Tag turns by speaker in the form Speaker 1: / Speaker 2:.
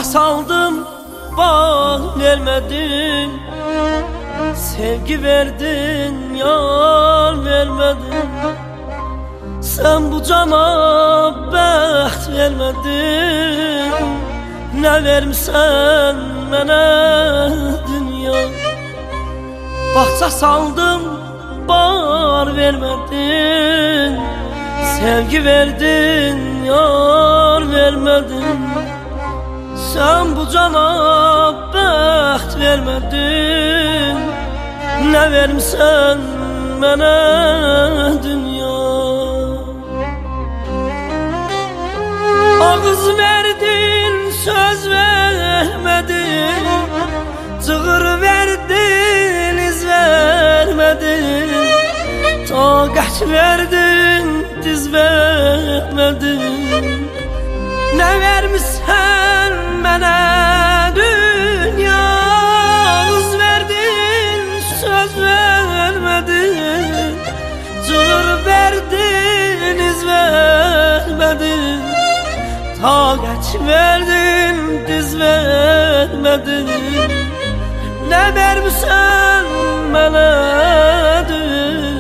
Speaker 1: Bağça saldım, bağ vermedin. Sevgi verdin, yar vermedin. Sen bu cana bəxt vermedin. Ne vermişsən mənə dünya? Bağça saldım, bağ vermedin. Sevgi verdin, yar vermedin. Sen bu cana bəxt vermedin. Ne vermişsən mənə dünya? Ağız verdin, söz vermedin. Cığır verdin, iz vermedin. Taqət verdin, diz vermedin. Ne vermişsən mənə dünya? Ağız verdin, söz vermedin. Cığır verdin, iz vermedin. Taqət verdin, diz vermedin. Ne vermişsən mənə dünya?